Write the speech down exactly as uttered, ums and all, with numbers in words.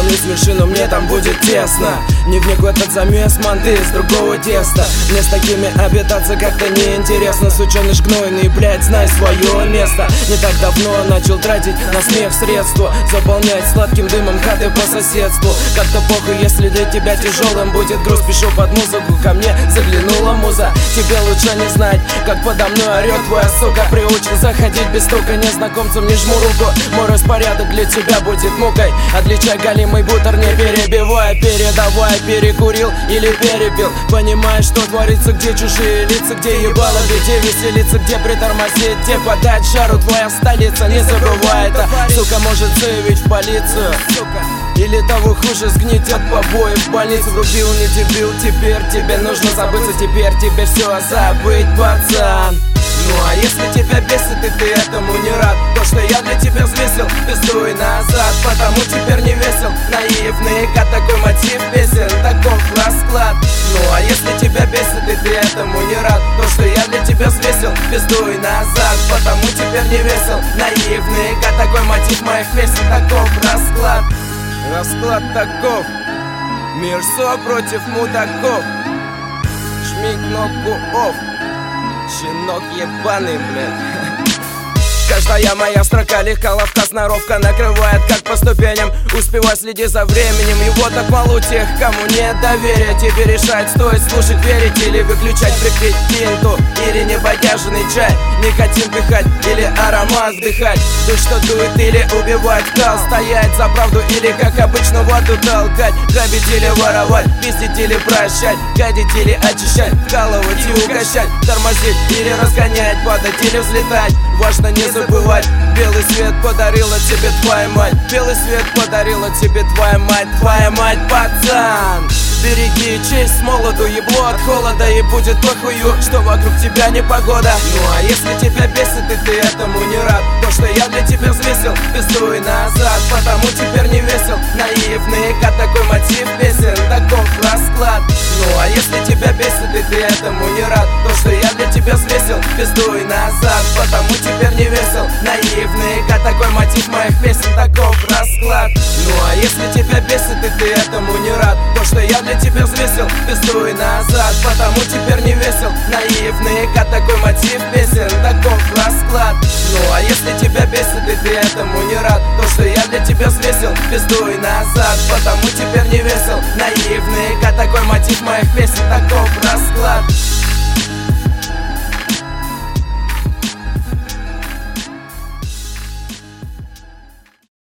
рядом не смеши, но мне там будет тесно. Дневник в этот замес, манты из другого теста. Мне с такими обитаться как-то неинтересно. Сученыш гнойный, блядь, знай свое место. Не так давно начал тратить на смех средства, заполнять сладким дымом хаты по соседству. Как-то похуй, если для тебя тяжелым будет груз. Пишу под музыку, ко мне заглянула муза. Тебе лучше не знать, как подо мной орёт твоя сука. Приучен заходить без стука, незнакомцам не жму руку. Мой распорядок для тебя будет мукой. Отличай галимый бутер, не перебивай. Передавай, перекурил или перепил. Понимаешь, что творится, где чужие лица, где ебало, где веселиться, где притормозить, где подать жару. Твоя столица, не забывай это. Сука может заявить в полицию, или того хуже, сгнить от побоев в больницу. Врубил, не дебил, теперь тебе нужно забыться. Теперь тебе все забыть, пацан. Ну а если тебя бесит и ты этому не рад, то, что я для тебя взвесил, пиздуй назад. Потому теперь не весел, наивный гад. Такой мотив песен, таков расклад. Ну а если тебя бесит и ты этому не рад, то, что я для тебя взвесил, пиздуй назад. Потому теперь не весел, наивный гад. Такой мотив моих песен, таков расклад. Расклад таков. Мирсо против мудаков. Жми кнопку офф. Щенок ебаный, блядь. Каждая моя строка легка, ловка, сноровка накрывает, как по ступеням. Успевай, следи за временем. Его так мало тех, кому нет доверия. Тебе решать, стоит слушать, верить или выключать. Прикрыть пинту или небодяжный чай. Никотин пихать или аромат вдыхать. Дух, что дует или убивать. Кал стоять за правду или, как обычно, воду толкать. Грабить или воровать, пиздить или прощать. Гадить или очищать, вкалывать и угощать. Тормозить или разгонять, падать или взлетать. Важно не забывать, белый свет подарила тебе твоя мать. Белый свет подарила тебе твоя мать. Твоя мать, пацан. Береги честь с молоду, ебло от холода. И будет похую, что вокруг тебя непогода. Ну а если тебя бесит и ты этому не рад, то, что я для тебя взвесил, пиздуй назад. Потому теперь не весел, наивный гад. Такой мотив песен, таков расклад. Ну а если тебя бесит и ты этому не рад, то, что я для тебя взвесил, пиздуй назад. Потому теперь не весел, наивный гад. Такой мотив моих песен, таков расклад. Ну а если тебя бесит и ты этому не рад, то, что я для тебя взвесил, пиздуй назад. Потому теперь не весел, наивный гад. Такой мотив песен, таков расклад. Ну а если тебя бесит и ты этому не рад, то, что я для тебя взвесил, пиздуй назад. Потому теперь не весел, наивный гад. Такой мотив моих песен, таков расклад.